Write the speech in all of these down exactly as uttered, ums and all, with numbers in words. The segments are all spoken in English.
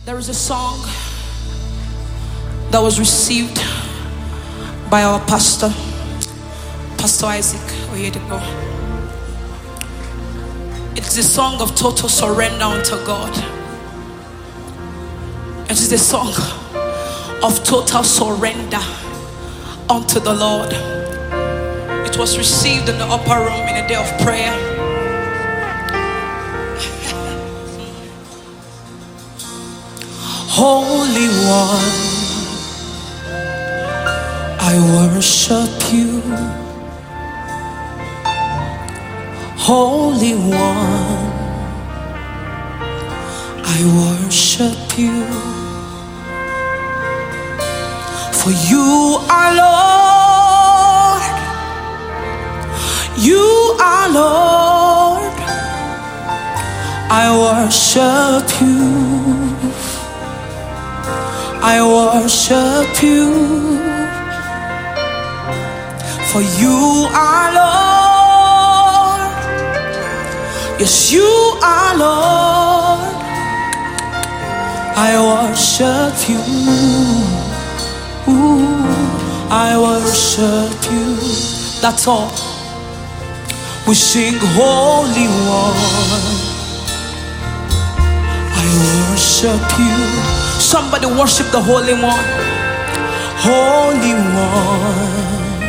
There is a song that was received by our pastor, Pastor Isaac Oyedepo. It's a song of total surrender unto God. It is a song of total surrender unto the Lord. It was received in the upper room in a day of prayer. Holy One, I worship you. Holy One, I worship you. For you are Lord, you are Lord, I worship you. I worship you, for you are Lord. Yes, you are Lord. I worship you. Ooh, I worship you. That's all. We sing Holy One. I worship you. Somebody worship the Holy One. Holy One,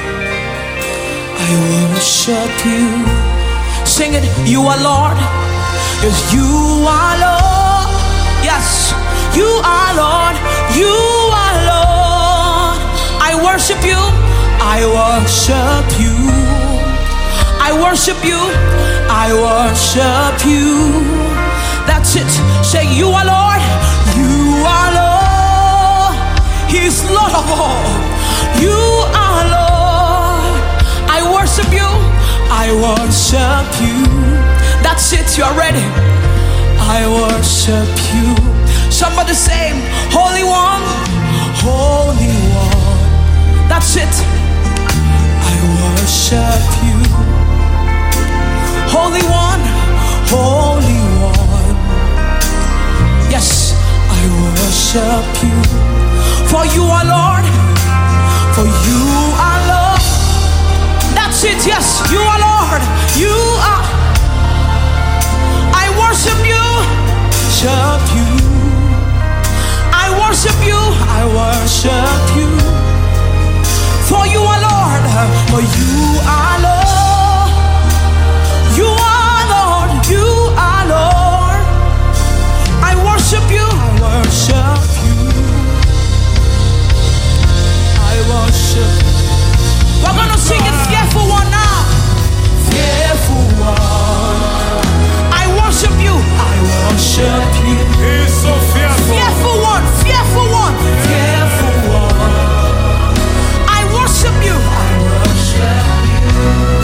I worship you. Sing it. You are Lord. Yes, you are Lord. Yes, you are Lord. You are Lord. I worship you. I worship you. I worship you. I worship you. That's it. Say, you are Lord. You are Lord. He's Lord of all. You are Lord. I worship you. I worship you. That's it. You're ready. I worship you. Somebody say, Holy One, Holy One. That's it. I worship you. Holy One, Holy One. Yes, I worship you. For you are Lord. For you are Lord. That's it. Yes, you are Lord. You are. I worship you. Worship you. I worship you. I worship you. For you are Lord. For you are Lord. You are Lord. You are Lord. I worship you. I worship you. I worship. We're gonna sing a fearful one now. Fearful one. I worship you. I worship you. He's so fearful. Fearful one. Fearful one. Fearful one. I worship you. I worship you.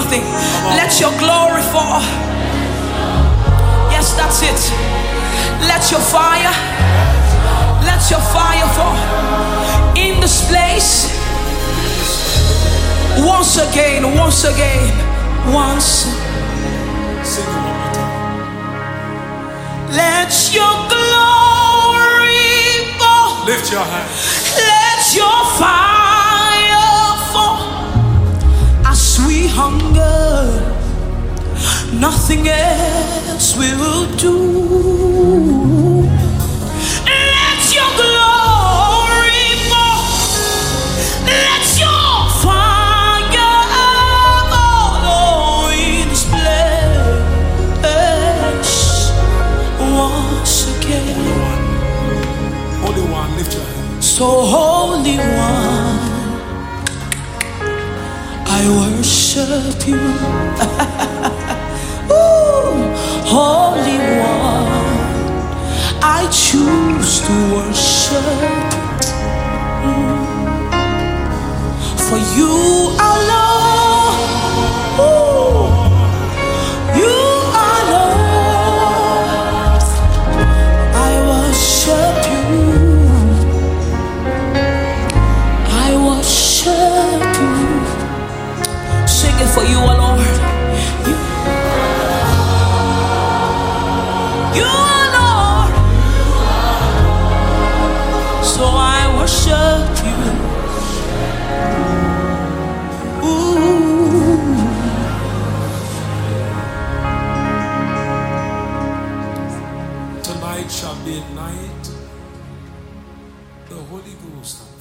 something. Let your glory fall. Yes, that's it. Let your fire, let your fire fall in this place. Once again, once again, once. Sing it one more time. Let your glory fall. Lift your hands. Let your fire fall as we hunger. Nothing else will do. Let your glory fall. Let your fire fall in this place once again. Holy One, lift your hands. So Holy One, I worship you. Ooh, Holy One, I choose to worship. Mm. For you alone, ooh, you alone, I worship you. I worship you. Sing it for you, O Lord. You, you are Lord. So I worship you. Ooh. Tonight shall be a night the Holy Ghost